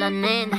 la nena.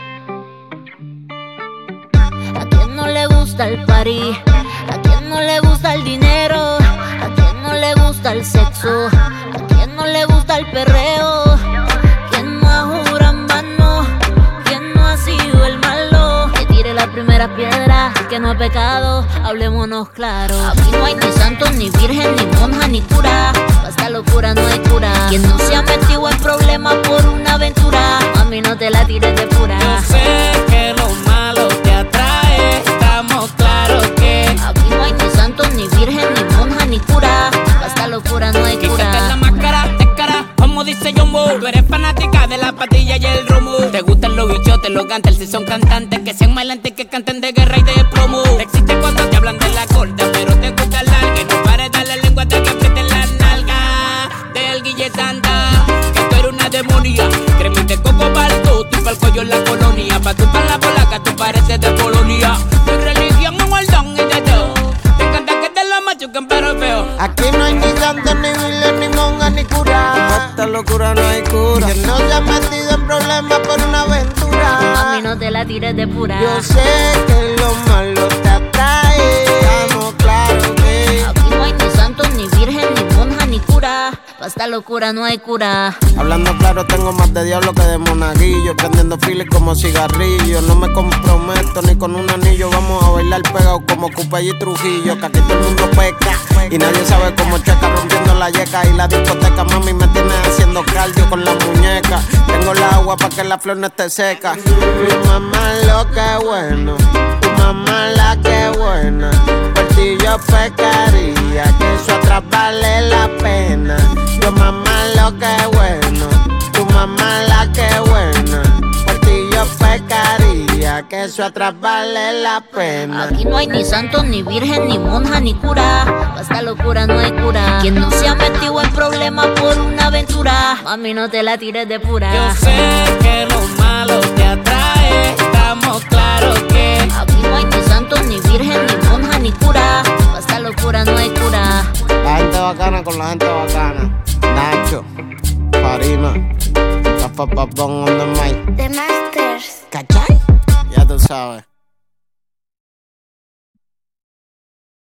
A quien no le gusta el party, a quien no le gusta el dinero, a quien no le gusta el sexo, a quien no le gusta el perreo, quien no ha jurado en vano, quien no ha sido el malo, que tire la primera piedra, que no ha pecado, hablémonos claro. Aquí no hay ni santos, ni virgen, ni monja, ni cura, pa' esta locura no hay cura. Quien no se ha metido en problemas por una aventura, mami, no te la tires de pura. Yo sé que lo malo te atrae, estamos claros que aquí no hay ni santos, ni virgen, ni monja, ni cura, pa' esta locura no hay cura. quítate la máscara, de cara, como dice Jumbo. Tú eres fanática de la patilla y el romo. Te gustan los bichotes, los gantes, si son cantantes, que sean bailantes, que canten de guerra y de promo. Te existe cuando te hablan de la corta, pero te gusta larga. Y no pares darle lengua hasta que aprieten la nalga del Guille Santa, que tú eres una demonia. Créeme de coco balto, tú pa'l cuello en la colonia. Pa' tú pa' la polaca, tú pareces de Polonia. Tu religión es guardón y de todo. Te encanta que te lo machuquen pero feo. Aquí no hay ni santo, ni virgen, ni monja, ni cura. Pa' esta locura no hay cura. Quien no se ha metido en problemas por una aventura. Mami, no te la tires de pura. Yo sé que lo malo te atrae, estamos claros que Aquí no hay ni santos, ni virgen, ni monja, ni cura, pa' esta locura no hay cura. hablando claro, tengo más de diablo que de monaguillo. Prendiendo files como cigarrillo. No me comprometo ni con un anillo. Vamos a bailar pegados como Cupay y Trujillo. Que aquí todo el mundo peca y nadie sabe cómo checa. Rompiendo la yeca y la discoteca. Mami me tiene haciendo cardio con la muñeca. Tengo el agua pa' que la flor no esté seca. Mi mamá lo que bueno, tu mamá la que buena. Por ti yo pecaría, que eso atrás vale la pena. Yo mamá lo que bueno, tu mamá la que buena. Por ti yo pecaría, que eso atrás vale la pena. Aquí no hay ni santos, ni virgen, ni monja, ni cura, pa' esta locura no hay cura. Quien no se ha metido en problemas por una aventura, mami, no te la tires de pura. Yo sé que lo malo te atrae, estamos claros que Aquí no hay ni santos, ni virgen, ni monja, ni cura, pa' esta locura no hay cura. La gente bacana con la gente bacana. Nacho, Farina, Papapapón on the mic. The Masters. ¿Cachai? Ya tú sabes.